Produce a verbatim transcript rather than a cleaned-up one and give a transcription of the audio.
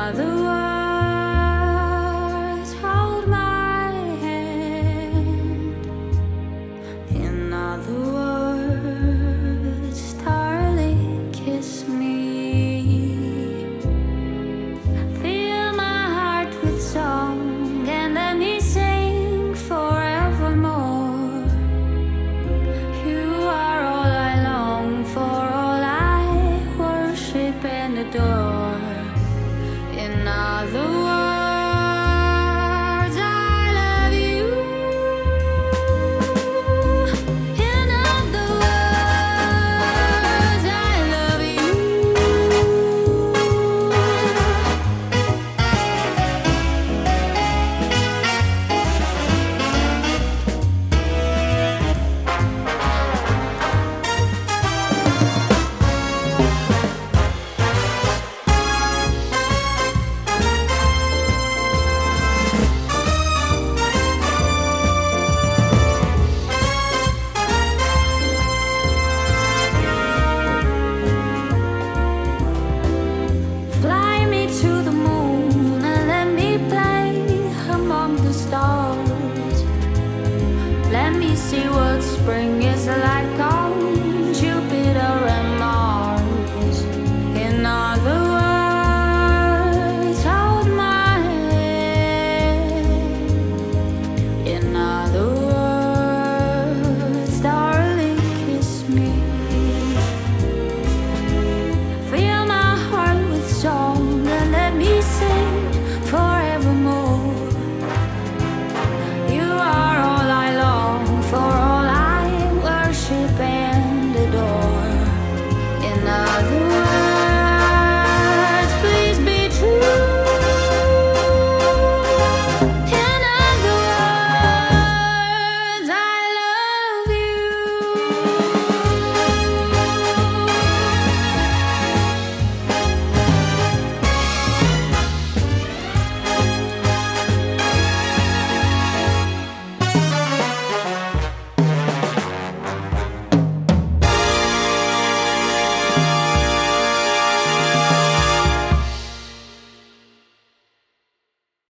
other words, hold my hand. In other words, darling, kiss me. Fill my heart with song and let me sing forevermore. You are all I long for, all I worship and adore. In other words, I love you. In other words, I love you. Fly me to the moon and let me play among the stars. Let me see what spring